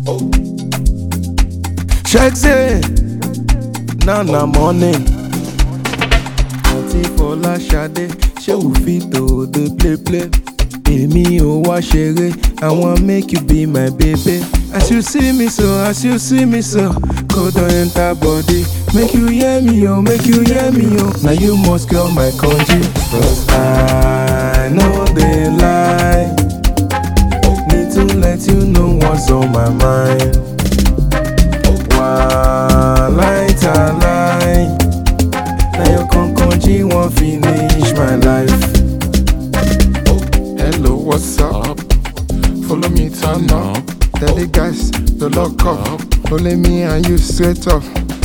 Check say, now na morning. Aunty Fola Shade, she will fit to the play. Èmi ò wá ṣeré, I wan make you be my baby. As you see me so, cold don enter body. Make you hear me, oh, make you hear me, oh. Now you must cure my country, 'cause I know they lie. Need to let you know what's on my mind. Light a lie. Now your country won't finish my life. Hello, what's up? Follow me, turn up. Tell the guys to lock up. Only me and you straight up.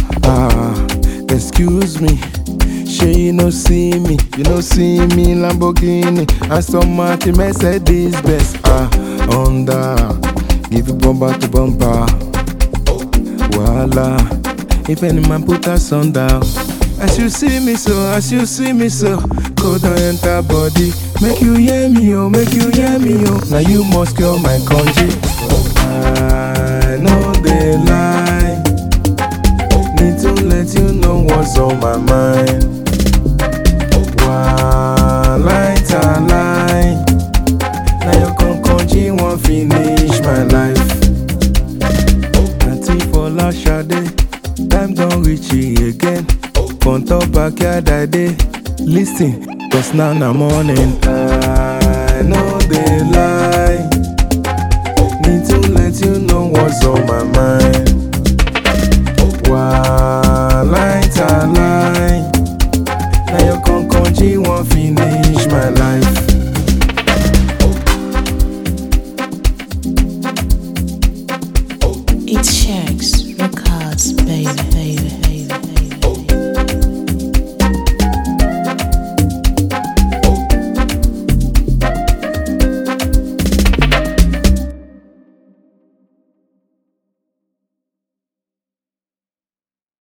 Excuse me. Sure you no see me, Lamborghini, Aston Martin, Mercedes Benz. Honda, give it bumper to bumper. Voila, if any man put us on down. As you see me so, cold don't enter body. Make you hear me, oh, make you hear me, oh. Now you must cure my country. I know they lie. Need to let you know what's on my mind. Light a lie. Now your country won't finish my life. Aunty Fola Shade, time don't reach it again. On top backyard I dey listen, 'cause now na morning. I know they lie. Need to let you know what's on my mind. Light a lie. Now your country won't finish my life. It's Shags Records, baby.